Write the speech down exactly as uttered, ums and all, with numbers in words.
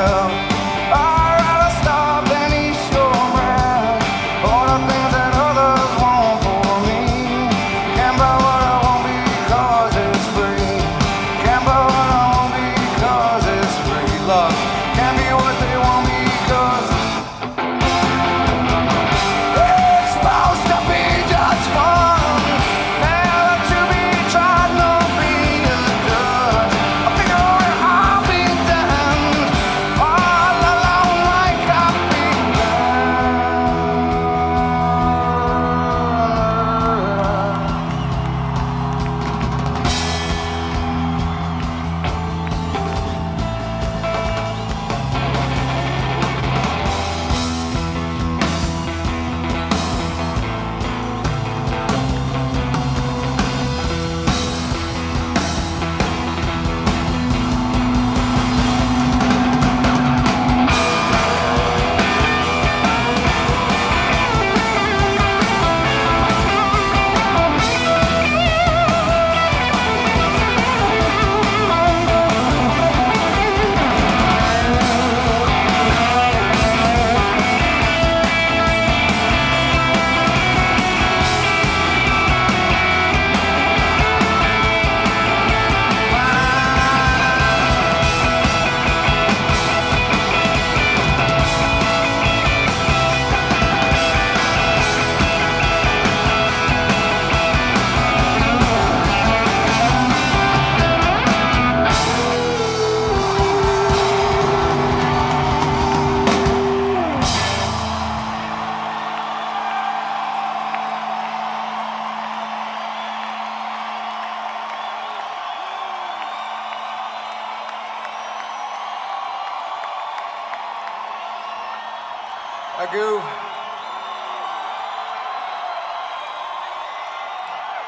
myself. I'd rather stop than eat your breath. All the things that others want for me. Can't buy what I want because it's free. Can't buy what I want because it's free. Love can't be what they want because it's supposed to be just fun. Never to be tried, no being a judge. I figure I'll be damned all alone like I've been I go.